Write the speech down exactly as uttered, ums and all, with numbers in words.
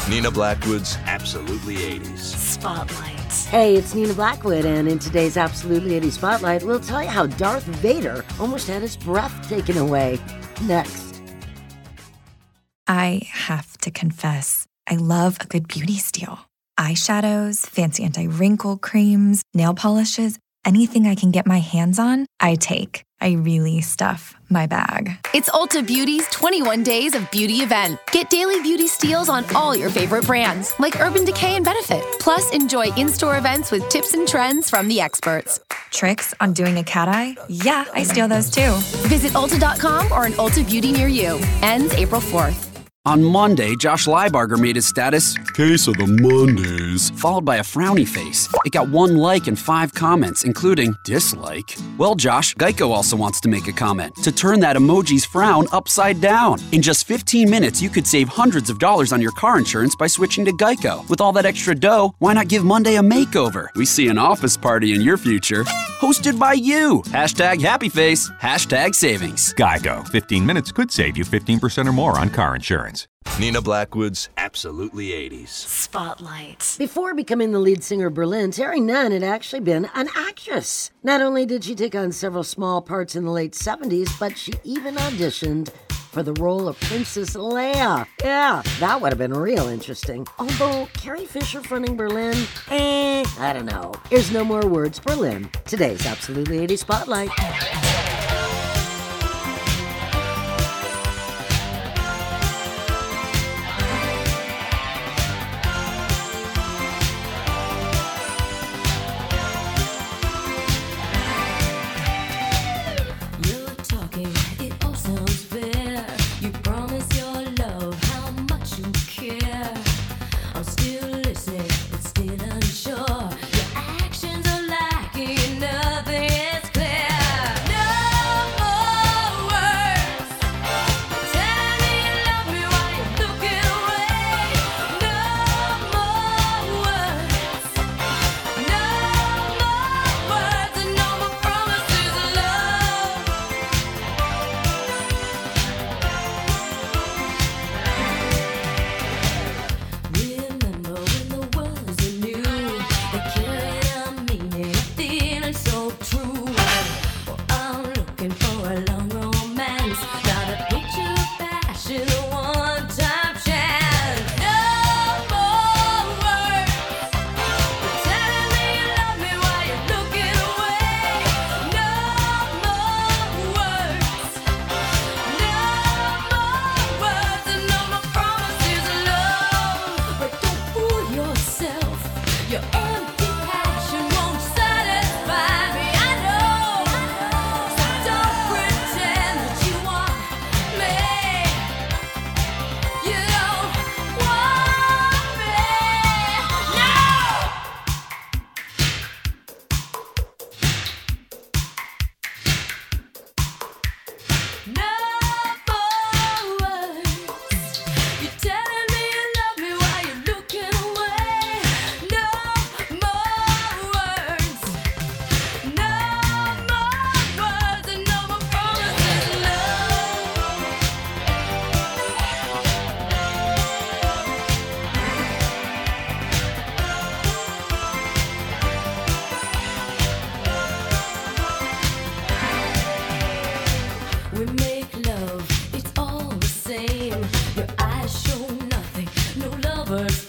Nina Blackwood's Absolutely eighties. Spotlight. Hey, it's Nina Blackwood, and in today's Absolutely eighties Spotlight, we'll tell you how Darth Vader almost had his breath taken away. Next. I have to confess, I love a good beauty steal. Eyeshadows, fancy anti-wrinkle creams, nail polishes, anything I can get my hands on, I take. I really stuff my bag. It's Ulta Beauty's twenty-one Days of Beauty event. Get daily beauty steals on all your favorite brands, like Urban Decay and Benefit. Plus, enjoy in-store events with tips and trends from the experts. Tricks on doing a cat eye? Yeah, I steal those too. Visit Ulta dot com or an Ulta Beauty near you. Ends April fourth. On Monday, Josh Leibarger made his status, Case of the Mondays, followed by a frowny face. It got one like and five comments, including dislike. Well, Josh, Geico also wants to make a comment to turn that emoji's frown upside down. In just fifteen minutes, you could save hundreds of dollars on your car insurance by switching to Geico. With all that extra dough, why not give Monday a makeover? We see an office party in your future. Hosted by you. Hashtag happy face. Hashtag savings. Geico. fifteen minutes could save you fifteen percent or more on car insurance. Nina Blackwood's Absolutely eighties. Spotlight. Before becoming the lead singer of Berlin, Terry Nunn had actually been an actress. Not only did she take on several small parts in the late seventies, but she even auditioned for the role of Princess Leia. Yeah, that would have been real interesting. Although, Carrie Fisher fronting Berlin, eh, I don't know. Here's No More Words, Berlin. Today's Absolutely eighties Spotlight. We make love, it's all the same. Your eyes show nothing, no lovers.